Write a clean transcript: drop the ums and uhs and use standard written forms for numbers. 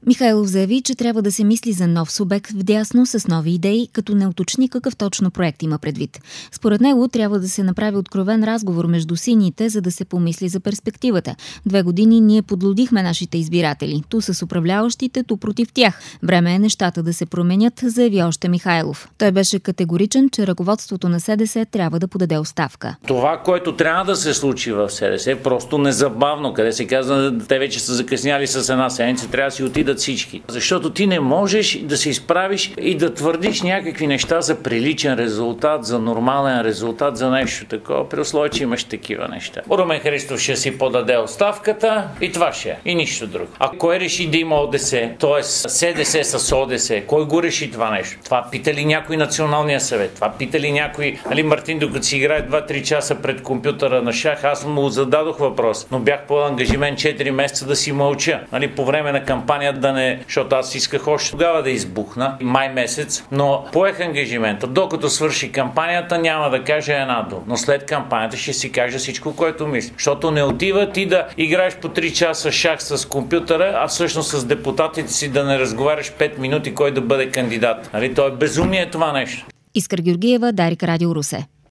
Михайлов заяви, че трябва да се мисли за нов субект вдясно с нови идеи, като не уточни какъв точно проект има предвид. Според него трябва да се направи откровен разговор между сините, за да се помисли за перспективата. 2 години ние подлудихме нашите избиратели. Ту с управляващите, ту против тях. Време е нещата да се променят, заяви още Михайлов. Той беше категоричен, че ръководството на СДС трябва да подаде оставка. Това, което трябва да се случи в СДС, е просто незабавно, къде се казва, те вече са закъсняли с една седмица, трябва да си отидат всички. Защото ти не можеш да се изправиш и да твърдиш някакви неща за приличен резултат, за нормален резултат, за нещо такова, при условие, че имаш такива неща. Румен Христов ще си подаде оставката и това ще е. И нищо друго. А кой реши да има ОДС, т.е. СДС с ОДС, кой го реши това нещо? Това пита ли някой Националния съвет? Това пита ли някой, Мартин, докато си играе 2-3 часа пред компютъра на шах, аз му зададох въпрос, но бях по ангажимент 4 месеца да си мълча. По време на кампания да не, защото аз исках още тогава да избухна, май месец, но поех ангажимента. Докато свърши кампанията, няма да кажа една дума. Но след кампанията ще си кажа всичко, което мисля. Защото не отива ти да играеш по 3 часа шах с компютъра, а всъщност с депутатите си да не разговаряш 5 минути кой да бъде кандидат. То е безумие това нещо. Искър Георгиева, Дарик, Радио Русе.